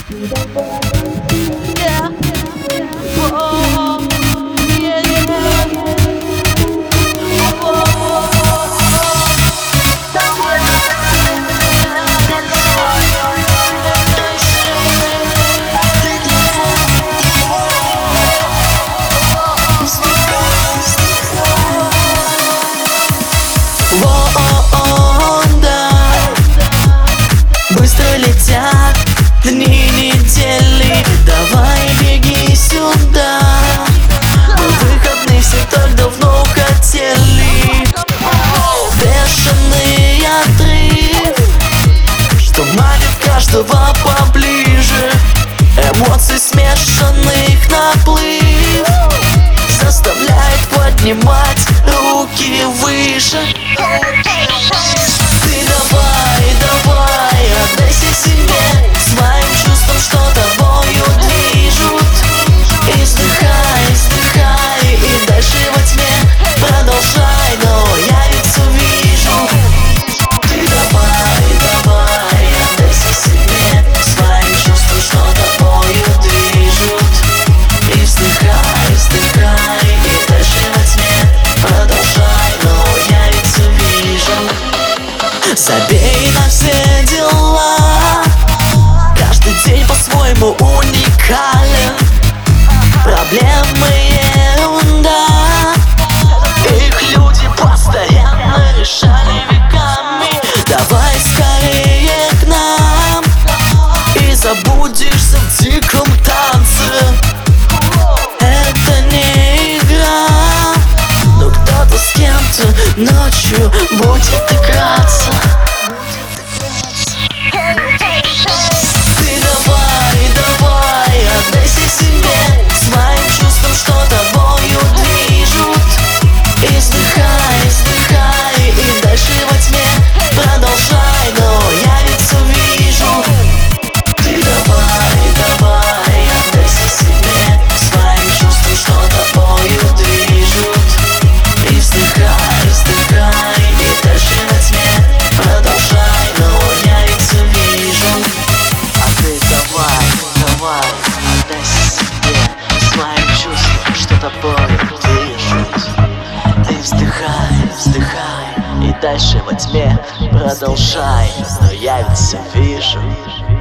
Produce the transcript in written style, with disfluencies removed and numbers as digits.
Yeah. Oh, yeah, быстро летят дни, недели. Давай беги сюда. Мы выходные все так давно хотели. Бешеный отрыв, что манит каждого поближе. Эмоций смешанных наплыв заставляет поднимать руки выше. Ты давай, давай, отдайся себе, своим чувствам, что тобою движут. И вздыхай, вздыхай, и дальше во тьме продолжай, но я ведь все вижу. Ты давай, давай, отдайся себе, своим чувствам, что тобою движут. И вздыхай, вздыхай, и дальше во тьме продолжай, но я ведь все вижу. Забей на все дела, каждый день по-своему уникален. Проблемы ерунда, их люди постоянно решали веками. Давай скорее к нам, и забудешься в диком танце. Это не игра, но кто-то с кем-то ночью будет играться. Ты давай, давай, отдайся себе, своим чувствам, что тобою движут. И вздыхай, вздыхай, и дальше во тьме продолжай, но я ведь все вижу. Ты давай, давай, отдайся себе, своим чувствам, что тобою движут. И вздыхай, вздыхай, и дальше во тьме продолжай, но я ведь все вижу. А ты давай, давай, отдайся себе, своим чувствам, что тобою движут. Ты вздыхай, вздыхай, и дальше во тьме продолжай, но я ведь все вижу.